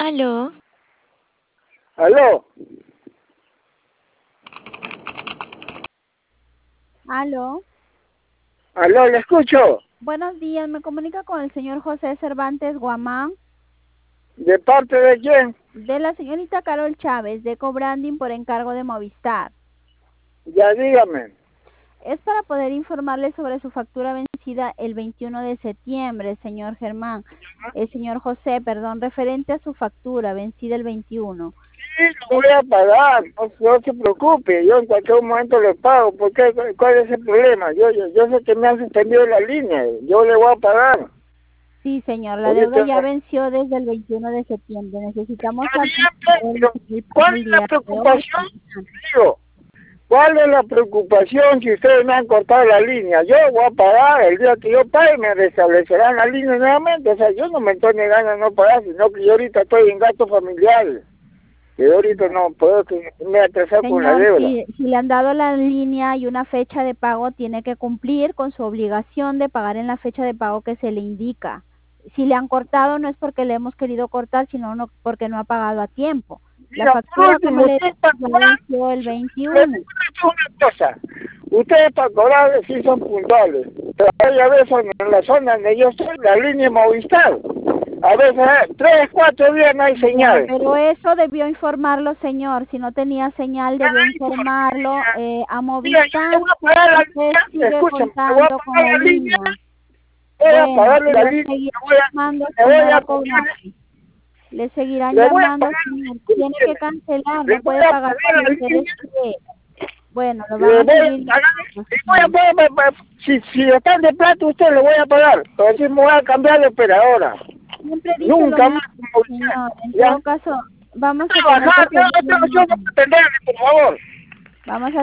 Aló. Aló, Aló, aló, le escucho. buenos días, me comunica con el señor José Cervantes Guamán, ¿De parte de quién? de la señorita Carol Chávez, de Cobranding por encargo de Movistar. Ya dígame. Es para poder informarle sobre su factura vencida el 21 de septiembre, señor señor José, perdón, referente a su factura vencida el 21. Sí, lo voy a pagar, no se preocupe, yo en cualquier momento le pago. ¿Por qué? ¿Cuál es el problema? Yo sé que me han suspendido la línea, yo le voy a pagar. Sí, señor, la Ahorita, deuda ya venció desde el 21 de septiembre. Necesitamos está bien, saber pero ¿cuál el es la día de hoy. preocupación? Digo, ¿cuál es la preocupación si ustedes me han cortado la línea? Yo voy a pagar, el día que yo pague me restablecerán la línea nuevamente. O sea, yo no me estoy negando a no pagar, sino que yo ahorita estoy en gastos familiares. Y ahorita no puedo que me atrasar con la Señor, deuda. si le han dado la línea y una fecha de pago, tiene que cumplir con su obligación de pagar en la fecha de pago que se le indica. Si le han cortado, no es porque le hemos querido cortar, sino porque no ha pagado a tiempo. La Mira, por factura, como último, le ustedes para ya cobrar, venció el les 21. digo una cosa, ustedes para cobrar sí son puntuales, pero hay a veces en la zona donde yo estoy, la línea Movistar, a veces 3, 4 días no hay Ya, señal. pero eso debió informarlo, señor. Si no tenía señal, debió informarlo a Mira, yo le Movistar. voy a pagar la Usted línea, sigue escúchame, le voy a contando con pagar la la línea, línea. voy a Bueno, pagarle y la le línea, seguirán llamando, le voy a señora pagar, Cobrandi. Le seguirán le voy a llamando, pagar, señor. Tiene que escúcheme, cancelar, le no voy puede a pagar pagar cuando la usted línea. desee. Bueno, lo van Le a voy a seguir pagar, llamando, le voy a señor. pagar, si están de plato usted le voy a pagar, pero si me voy a cambiar de operadora. Siempre dice lo Nunca más mismo, como usted. señor. En ¿Ya? todo caso, vamos a tener que Trabajar, seguir yo no llamando. puedo atenderle, por favor. Vamos a